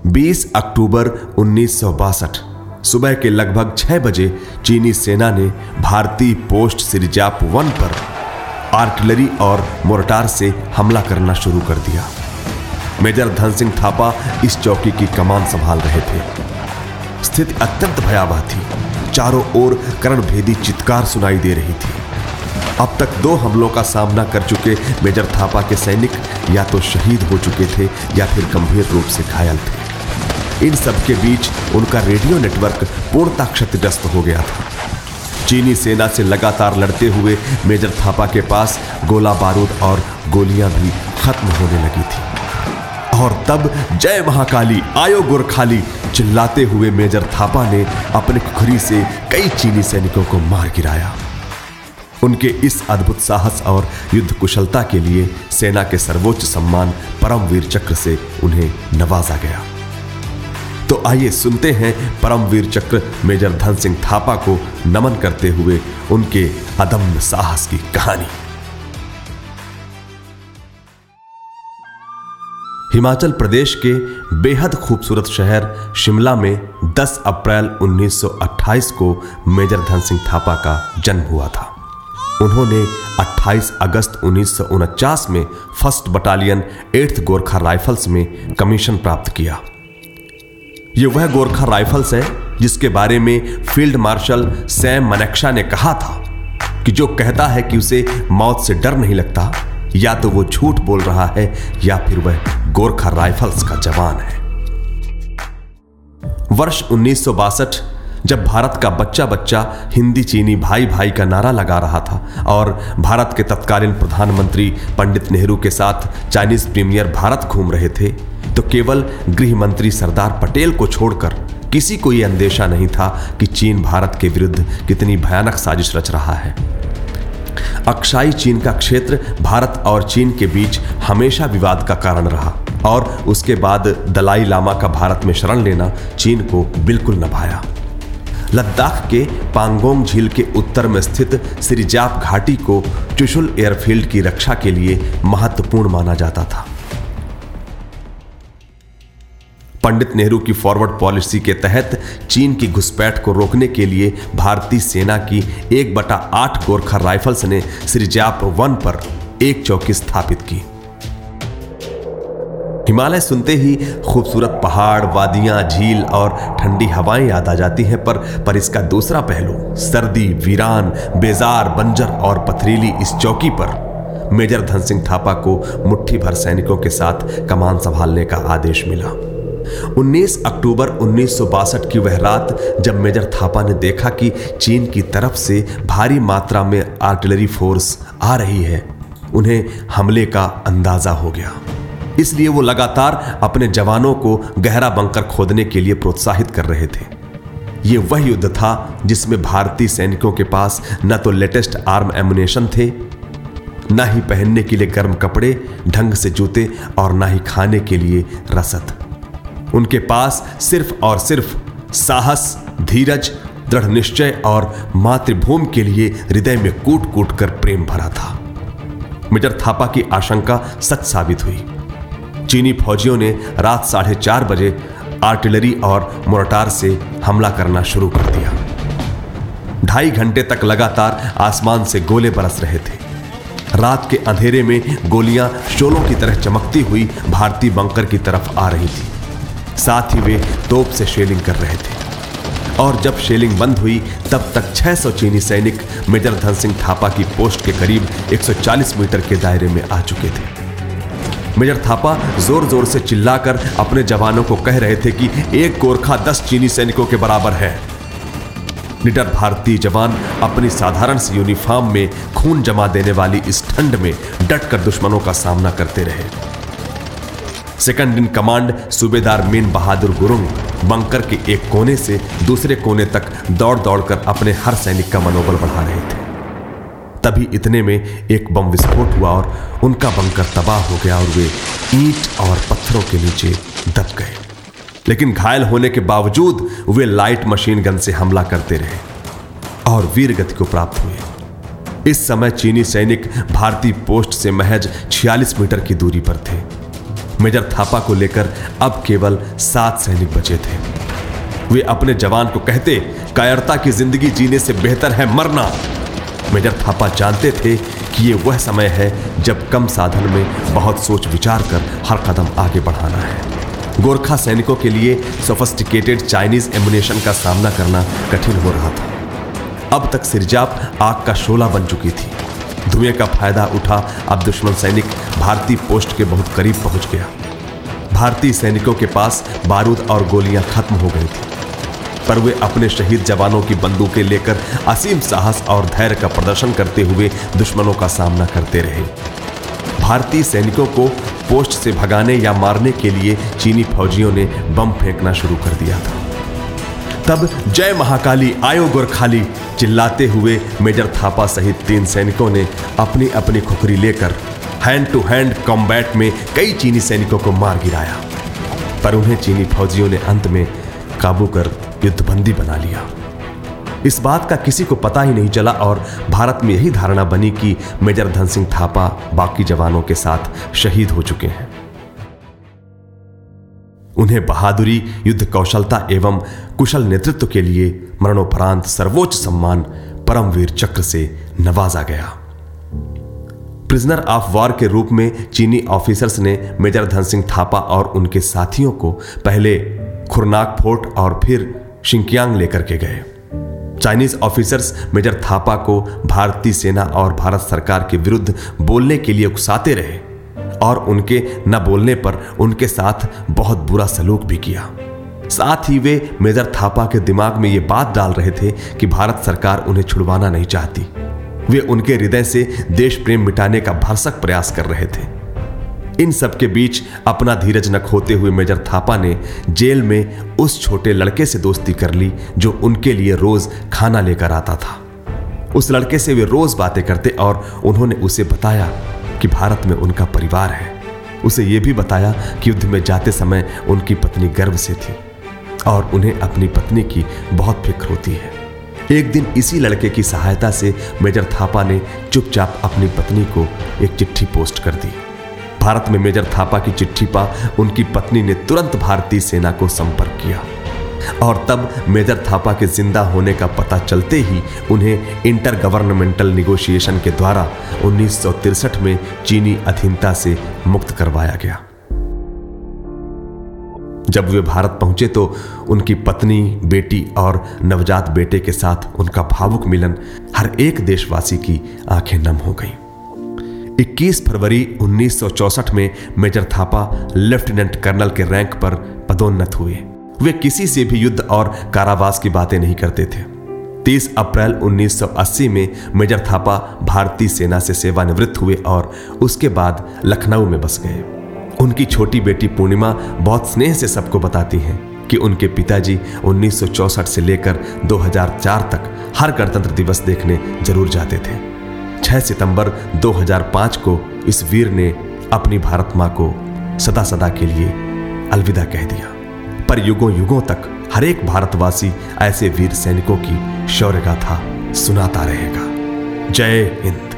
20 अक्टूबर 1962 सुबह के लगभग 6 बजे चीनी सेना ने भारतीय पोस्ट सिरजाप 1 पर आर्टिलरी और मोर्टार से हमला करना शुरू कर दिया। मेजर धन सिंह थापा इस चौकी की कमान संभाल रहे थे। स्थिति अत्यंत भयावह थी। चारों ओर कर्णभेदी चित्कार सुनाई दे रही थी। अब तक 2 हमलों का सामना कर चुके मेजर थापा के सैनिक या तो शहीद हो चुके थे या फिर गंभीर रूप से घायल थे। इन सब के बीच उनका रेडियो नेटवर्क पूर्णतः क्षतिग्रस्त हो गया था। चीनी सेना से लगातार लड़ते हुए मेजर थापा के पास गोला बारूद और गोलियां भी खत्म होने लगी थी। और तब जय महाकाली आयो गोरखाली चिल्लाते हुए मेजर थापा ने अपने खुखरी से कई चीनी सैनिकों को मार गिराया। उनके इस अद्भुत साहस और युद्ध कुशलता के लिए सेना के सर्वोच्च सम्मान परमवीर चक्र से उन्हें नवाजा गया। तो आइए सुनते हैं परमवीर चक्र मेजर धन सिंह थापा को नमन करते हुए उनके अदम्य साहस की कहानी। हिमाचल प्रदेश के बेहद खूबसूरत शहर शिमला में 10 अप्रैल 1928 को मेजर धन सिंह थापा का जन्म हुआ था। उन्होंने 28 अगस्त 1949 में 1st battalion 8th Gorkha rifles में कमीशन प्राप्त किया। ये वह गोरखा राइफल्स है जिसके बारे में फील्ड मार्शल सैम मनैक्शा ने कहा था कि जो कहता है कि उसे मौत से डर नहीं लगता, या तो वो झूठ बोल रहा है या फिर वह गोरखा राइफल्स का जवान है। वर्ष 1962 जब भारत का बच्चा बच्चा हिंदी चीनी भाई भाई का नारा लगा रहा था और भारत के तत्कालीन प्रधानमंत्री पंडित नेहरू के साथ चाइनीज प्रीमियर भारत घूम रहे थे, तो केवल गृह मंत्री सरदार पटेल को छोड़कर किसी को यह अंदेशा नहीं था कि चीन भारत के विरुद्ध कितनी भयानक साजिश रच रहा है। अक्साई चीन का क्षेत्र भारत और चीन के बीच हमेशा विवाद का कारण रहा और उसके बाद दलाई लामा का भारत में शरण लेना चीन को बिल्कुल न भाया। लद्दाख के पांगोंग झील के उत्तर में स्थित सिरजाप घाटी को चुशुल एयरफील्ड की रक्षा के लिए महत्वपूर्ण माना जाता था। पंडित नेहरू की फॉरवर्ड पॉलिसी के तहत चीन की घुसपैठ को रोकने के लिए भारतीय सेना की 1/8 गोरखा राइफल्स ने सिरजाप 1 पर एक चौकी स्थापित की। हिमालय सुनते ही खूबसूरत पहाड़, वादियां, झील और ठंडी हवाएं याद आ जाती हैं, पर इसका दूसरा पहलू सर्दी, वीरान, बेजार, बंजर और पथरीली इस चौकी पर मेजर धन सिंह थापा को मुट्ठी भर सैनिकों के साथ कमान संभालने का आदेश मिला। 19 अक्टूबर 1962 की वह रात जब मेजर थापा ने देखा कि चीन की तरफ से भारी मात्रा में आर्टिलरी फोर्स आ रही है, उन्हें हमले का अंदाजा हो गया। इसलिए वो लगातार अपने जवानों को गहरा बंकर खोदने के लिए प्रोत्साहित कर रहे थे। ये वह युद्ध था जिसमें भारतीय सैनिकों के पास न तो लेटेस्ट आर्म एमुनेशन थे, न ही पहनने के लिए गर्म कपड़े, ढंग से जूते और न ही खाने के लिए रसद। उनके पास सिर्फ और सिर्फ साहस, धीरज, दृढ़ निश्चय और मातृभूमि के लिए हृदय में कूट कूट कर प्रेम भरा था। मेजर थापा की आशंका सच साबित हुई। चीनी फौजियों ने रात 4:30 बजे आर्टिलरी और मोर्टार से हमला करना शुरू कर दिया। 2.5 घंटे तक लगातार आसमान से गोले बरस रहे थे। रात के अंधेरे में गोलियां शोलों की तरह चमकती हुई भारतीय बंकर की तरफ आ रही थी। साथ ही वे तोप से शेलिंग कर रहे थे। और जब शेलिंग बंद हुई तब तक 600 चीनी सैनिक मेजर धन सिंह थापा की पोस्ट के करीब 140 मीटर के दायरे में आ चुके थे। मेजर थापा जोर जोर से चिल्लाकर अपने जवानों को कह रहे थे कि एक गोरखा 10 चीनी सैनिकों के बराबर है। निडर भारतीय जवान अपनी साधारण सी यूनिफॉर्म में खून जमा देने वाली इस ठंड में डटकर दुश्मनों का सामना करते रहे। सेकंड इन कमांड सूबेदार मीन बहादुर गुरुंग बंकर के एक कोने से दूसरे कोने तक दौड़ दौड़कर अपने हर सैनिक का मनोबल बढ़ा रहे थे। तभी इतने में एक बम विस्फोट हुआ और उनका बंकर तबाह हो गया और वे ईंट और पत्थरों के नीचे दब गए। लेकिन घायल होने के बावजूद वे लाइट मशीन गन से हमला करते रहे और वीर गति को प्राप्त हुए। इस समय चीनी सैनिक भारतीय पोस्ट से महज 46 मीटर की दूरी पर थे। मेजर थापा को लेकर अब केवल 7 सैनिक बचे थे। वे अपने जवान को कहते, कायरता की जिंदगी जीने से बेहतर है मरना। मेजर थापा जानते थे कि ये वह समय है जब कम साधन में बहुत सोच विचार कर हर कदम आगे बढ़ाना है। गोरखा सैनिकों के लिए सोफिस्टिकेटेड चाइनीज एमुनेशन का सामना करना कठिन हो रहा था। अब तक सिरजाप आग का शोला बन चुकी थी। धुएं का फायदा उठा अब दुश्मन सैनिक भारतीय पोस्ट के बहुत करीब पहुंच गया। भारतीय सैनिकों के पास बारूद और गोलियां खत्म हो गई थी, पर वे अपने शहीद जवानों की बंदूकें लेकर असीम साहस और धैर्य का प्रदर्शन करते हुए दुश्मनों का सामना करते रहे। भारतीय सैनिकों को पोस्ट से भगाने या मारने के लिए चीनी फौजियों ने बम फेंकना शुरू कर दिया था। तब जय महाकाली आयो गोरखाली चिल्लाते हुए मेजर थापा सहित 3 सैनिकों ने अपनी अपनी खुखरी लेकर हैंड टू हैंड कॉम्बैट में कई चीनी सैनिकों को मार गिराया, पर उन्हें चीनी फौजियों ने अंत में काबू कर युद्धबंदी बना लिया। इस बात का किसी को पता ही नहीं चला और भारत में यही धारणा बनी कि मेजर धन सिंह थापा बाकी जवानों के साथ शहीद हो चुके हैं। उन्हें बहादुरी, युद्ध कौशलता एवं कुशल नेतृत्व के लिए मरणोपरांत सर्वोच्च सम्मान परमवीर चक्र से नवाजा गया। प्रिजनर ऑफ वॉर के रूप में चीनी ऑफिसर्स ने मेजर धन सिंह थापा और उनके साथियों को पहले खुरनाक फोर्ट और फिर शिंकियांग लेकर के गए। चाइनीज ऑफिसर्स मेजर थापा को भारतीय सेना और भारत सरकार के विरुद्ध बोलने के लिए उकसाते रहे और उनके न बोलने पर उनके साथ बहुत बुरा सलूक भी किया। साथ ही वे मेजर थापा के दिमाग में ये बात डाल रहे थे कि भारत सरकार उन्हें छुड़वाना नहीं चाहती। वे उनके हृदय से देश प्रेम मिटाने का भरसक प्रयास कर रहे थे। इन सब के बीच अपना धीरज न खोते हुए मेजर थापा ने जेल में उस छोटे लड़के से दोस्ती कर ली जो उनके लिए रोज खाना लेकर आता था। उस लड़के से वे रोज बातें करते और उन्होंने उसे बताया कि भारत में उनका परिवार है। उसे यह भी बताया कि युद्ध में जाते समय उनकी पत्नी गर्भ से थी और उन्हें अपनी पत्नी की बहुत फिक्र होती है। एक दिन इसी लड़के की सहायता से मेजर थापा ने चुपचाप अपनी पत्नी को एक चिट्ठी पोस्ट कर दी। भारत में मेजर थापा की चिट्ठी पा उनकी पत्नी ने तुरंत भारतीय सेना को संपर्क किया और तब मेजर थापा के जिंदा होने का पता चलते ही उन्हें इंटर गवर्नमेंटल निगोशिएशन के द्वारा 1963 में चीनी अधीनता से मुक्त करवाया गया। जब वे भारत पहुंचे तो उनकी पत्नी, बेटी और नवजात बेटे के साथ उनका भावुक मिलन हर एक देशवासी की आंखें नम हो गईं। 21 फरवरी 1964 में मेजर थापा लेफ्टिनेंट कर्नल के रैंक पर पदोन्नत हुए। वे किसी से भी युद्ध और कारावास की बातें नहीं करते थे। 30 अप्रैल 1980 में मेजर थापा भारतीय सेना से सेवानिवृत्त हुए और उसके बाद लखनऊ में बस गए। उनकी छोटी बेटी पूर्णिमा बहुत स्नेह से सबको बताती हैं कि उनके पिताजी 1964 से लेकर 2004 तक हर गणतंत्र दिवस देखने जरूर जाते थे। 6 सितंबर 2005 को इस वीर ने अपनी भारत मां को सदा सदा के लिए अलविदा कह दिया। पर युगों युगों तक हर एक भारतवासी ऐसे वीर सैनिकों की शौर्य गाथा सुनाता रहेगा। जय हिंद।